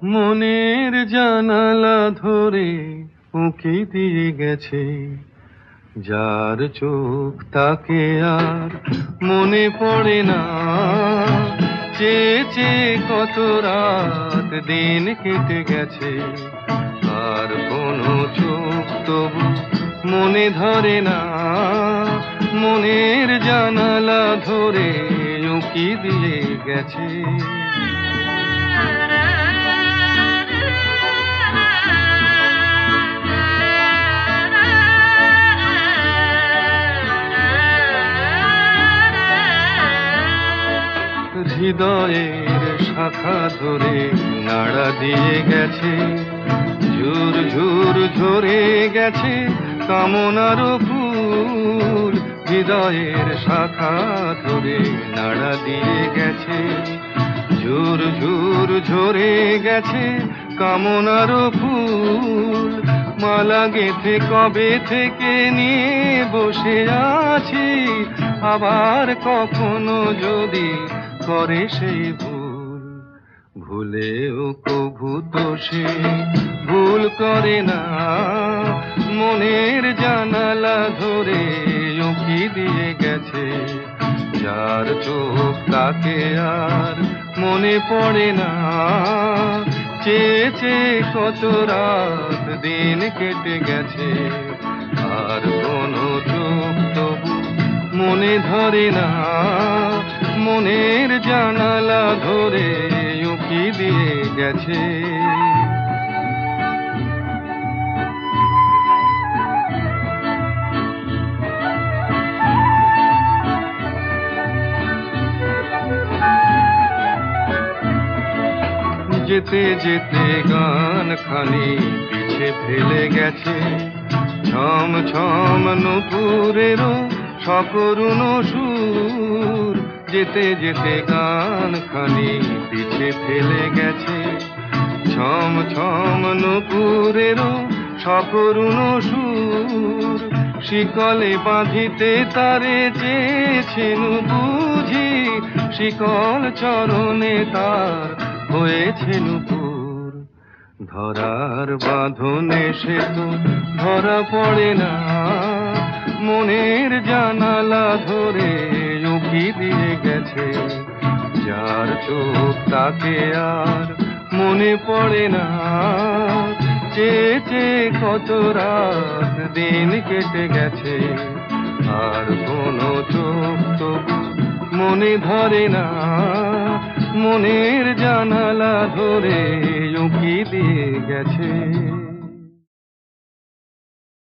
মনের জানালা ধরে উঁকি দিয়ে গেছে, যার চোখ তাকে আর মনে পড়ে না। চেয়ে চেয়ে কত রাত দিন কেটে গেছে, আর কোনো চোখ তবু মনে ধরে না। মনের জানালা ধরে উঁকি দিয়ে গেছে। হৃদয়ের শাখা ধরে নাড়া দিয়ে গেছে, ঝুর ঝুর ঝরে গেছে কামনার ফুল। হৃদয়ের শাখা ধরে নাড়া দিয়ে গেছে, ঝুর ঝুর ঝরে গেছে কামনার ফুল। মালা গেঁথে কবে থেকে নিয়ে বসে আছি, আবার কখনো যদি করে সেই ভুল। ভুলেও কভু তো সে ভুল করে না, মনের জানালা ধরে উঁকি দিয়ে গেছে। যার চোখ তাকে আর মনে পড়ে না। চেয়ে চেয়ে কত রাত দিন কেটে গেছে, আর কোনো চোখ তবু মনে ধরে না। মনের জানালা ধরে উঁকি দিয়ে গেছে। যেতে যেতে গান খানি পিছে ফেলে গেছে, ছম ছম নুপুরেরও সকরুণ সুর। যেতে যেতে গান খানি পিছে ফেলে গেছে, ছম ছম নুপুরেরও সকরুণ সুর। শিকলে বাঁধিতে তারে চেয়েছেন বুঝি, শিকল চরণে তার হয়েছে নূপুর। ধরার বাঁধনে সে তো ধরা পড়ে না, মনের জানালা ধরে উঁকি দিয়ে গেছে। যার চোখ তাকে আর মনে পড়ে না। চেয়ে চেয়ে কত রাত দিন কেটে গেছে, আর কোনো চোখ তবু মনে ধরে না। মনের জানালা ধরে উঁকি দিয়ে গেছে।